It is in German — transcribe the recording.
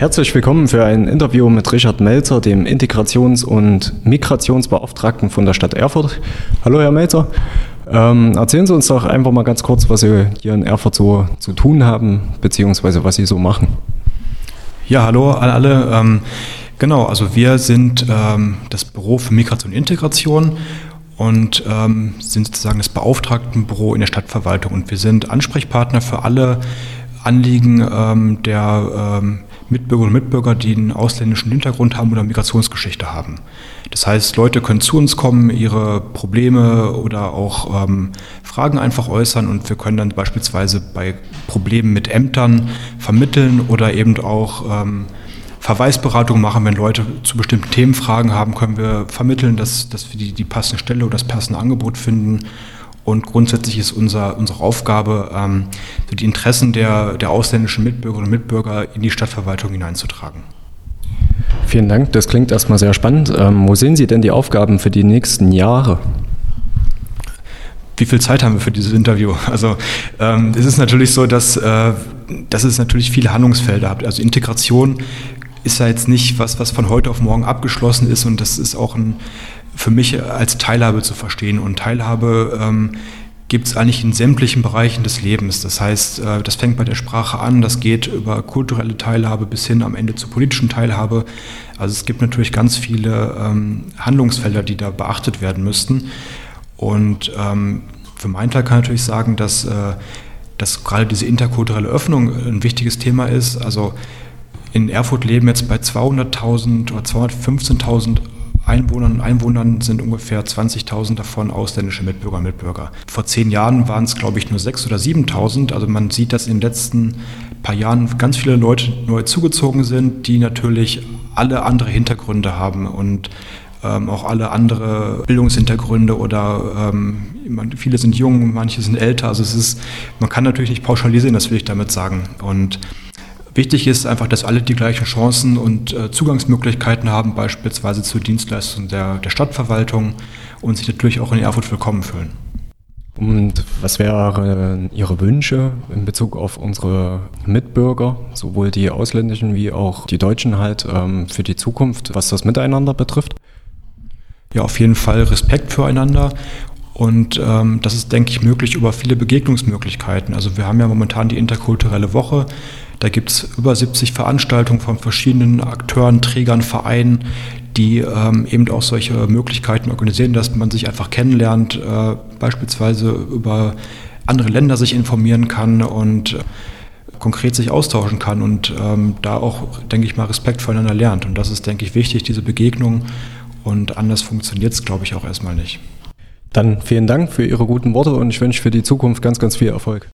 Herzlich willkommen für ein Interview mit Richard Melzer, dem Integrations- und Migrationsbeauftragten von der Stadt Erfurt. Hallo Herr Melzer, erzählen Sie uns doch einfach mal ganz kurz, was Sie hier in Erfurt so zu tun haben, beziehungsweise was Sie so machen. Ja, hallo an alle. Genau, also wir sind das Büro für Migration und Integration und sind sozusagen das Beauftragtenbüro in der Stadtverwaltung. Und wir sind Ansprechpartner für alle Anliegen der Mitbürgerinnen und Mitbürger, die einen ausländischen Hintergrund haben oder Migrationsgeschichte haben. Das heißt, Leute können zu uns kommen, ihre Probleme oder auch Fragen einfach äußern und wir können dann beispielsweise bei Problemen mit Ämtern vermitteln oder eben auch Verweisberatung machen. Wenn Leute zu bestimmten Themen Fragen haben, können wir vermitteln, dass wir die passende Stelle oder das passende Angebot finden. Und grundsätzlich ist unsere Aufgabe, die Interessen der ausländischen Mitbürgerinnen und Mitbürger in die Stadtverwaltung hineinzutragen. Vielen Dank, das klingt erstmal sehr spannend. Wo sehen Sie denn die Aufgaben für die nächsten Jahre? Wie viel Zeit haben wir für dieses Interview? Also es ist natürlich so, dass es natürlich viele Handlungsfelder hat. Also Integration ist ja jetzt nicht was von heute auf morgen abgeschlossen ist und das ist auch für mich als Teilhabe zu verstehen. Und Teilhabe gibt es eigentlich in sämtlichen Bereichen des Lebens. Das heißt, das fängt bei der Sprache an, das geht über kulturelle Teilhabe bis hin am Ende zur politischen Teilhabe. Also es gibt natürlich ganz viele Handlungsfelder, die da beachtet werden müssten. Und für meinen Teil kann ich natürlich sagen, dass gerade diese interkulturelle Öffnung ein wichtiges Thema ist. Also in Erfurt leben jetzt bei 200.000 oder 215.000 Einwohnern sind ungefähr 20.000 davon ausländische Mitbürger und Mitbürger. Vor 10 Jahren waren es, glaube ich, nur 6.000 oder 7.000. Also man sieht, dass in den letzten paar Jahren ganz viele Leute neu zugezogen sind, die natürlich alle andere Hintergründe haben und auch alle andere Bildungshintergründe oder viele sind jung, manche sind älter. Also man kann natürlich nicht pauschalisieren, das will ich damit sagen. Und wichtig ist einfach, dass alle die gleichen Chancen und Zugangsmöglichkeiten haben, beispielsweise zur Dienstleistung der Stadtverwaltung und sich natürlich auch in Erfurt willkommen fühlen. Und was wären Ihre Wünsche in Bezug auf unsere Mitbürger, sowohl die ausländischen wie auch die Deutschen halt, für die Zukunft, was das Miteinander betrifft? Ja, auf jeden Fall Respekt füreinander. Und das ist, denke ich, möglich über viele Begegnungsmöglichkeiten. Also wir haben ja momentan die interkulturelle Woche. Da gibt es über 70 Veranstaltungen von verschiedenen Akteuren, Trägern, Vereinen, die eben auch solche Möglichkeiten organisieren, dass man sich einfach kennenlernt, beispielsweise über andere Länder sich informieren kann und konkret sich austauschen kann und da auch, denke ich mal, Respekt voneinander lernt. Und das ist, denke ich, wichtig, diese Begegnung. Und anders funktioniert es, glaube ich, auch erstmal nicht. Dann vielen Dank für Ihre guten Worte und ich wünsche für die Zukunft ganz, ganz viel Erfolg.